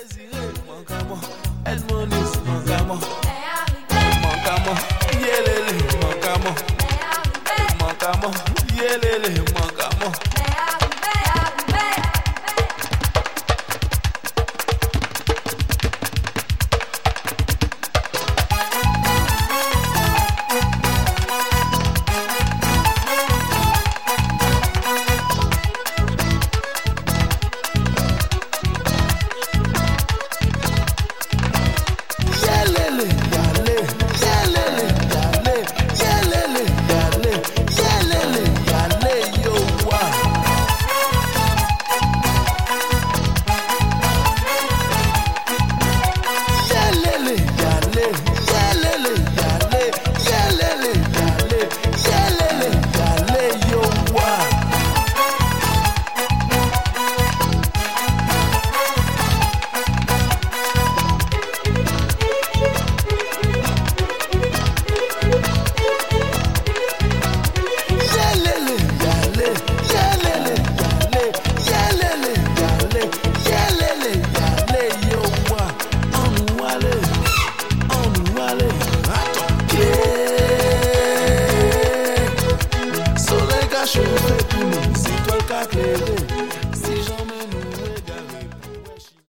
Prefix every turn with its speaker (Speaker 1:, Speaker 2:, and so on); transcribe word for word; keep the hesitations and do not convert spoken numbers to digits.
Speaker 1: Désiré, manque à moi. Elle m'enlise, manque à moi. Manque à moi, yélélé, manque à moi. Manque à moi, yélélé, manque à moi.